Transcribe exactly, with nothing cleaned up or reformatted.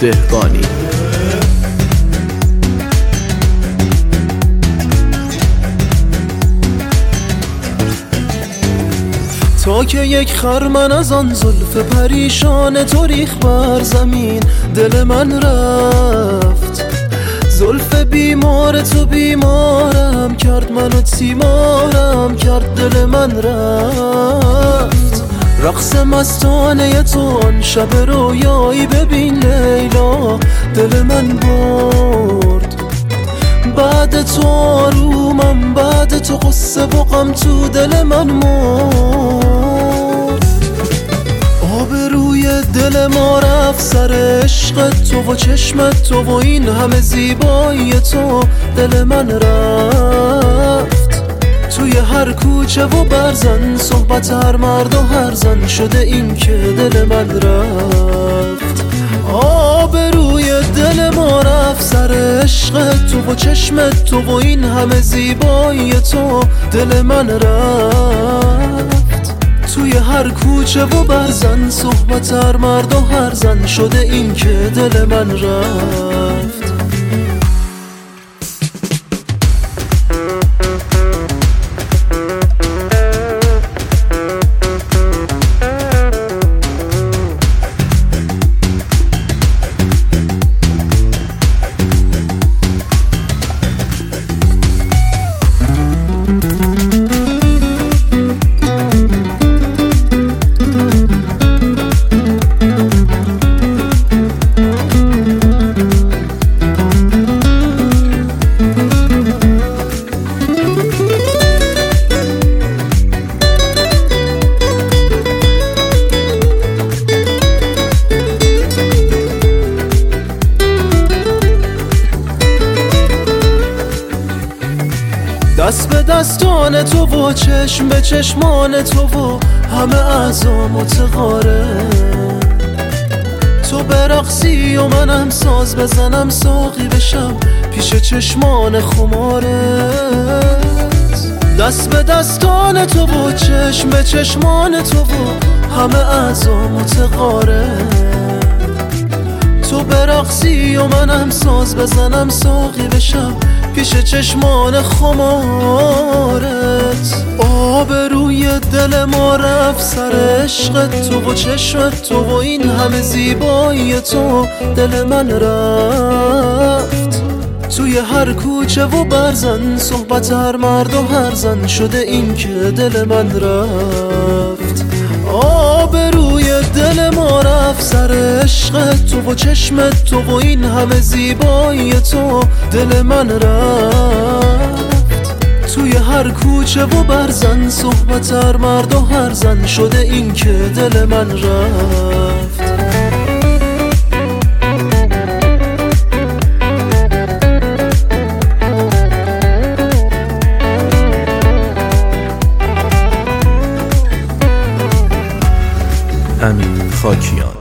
دهقانی. تا که یک خرمن از آن زلف پریشان تو ریخ بر زمین، دل من رفت. زلف بیمار تو بیمارم کرد، منو تیمارم کرد، دل من رفت. رقص مستانه تو آن شب رویایی ببین لیلا، دل من برد. بعد تو آرومم، بعد تو قصه و غم تو دل من مرد. آبروی دل ما رفت سر عشق تو و چشمت تو و این همه زیبایی تو، دل من رفت. توی هر کوچه و برزن صحبت هر مرد و هر زن شده این که دل من رفت. آبروی دل ما رفت سر عشق تو و چشمت تو و این همه زیبایی تو، دل من رفت. توی هر کوچه و برزن صحبت هر مرد و هر زن شده این که دل من رفت. دست به دستان تو و چشم به چشمان تو و همه اعضا متقاره. تو برقصی و منم ساز بزنم ساقی بشم پیش چشمان خمارت. دست به دستان تو و چشم به چشمان تو و همه اعضا متقاره. تو برقصی و منم ساز بزنم ساقی بشم پیش چشمان خمارت. آبروی دل ما رفت سر عشق تو و چشمت تو و این همه زیبایی تو، دل من رفت. توی هر کوچه و برزن صحبت هر مرد و هر زن شده این که دل من رفت. آبروی دل ما رفت سر عشق تو و چشمت تو و این همه زیبایی تو، دل من رفت. توی هر کوچه و برزن صحبت هر مرد و هر زن شده این که دل من رفت. امین خاکیان.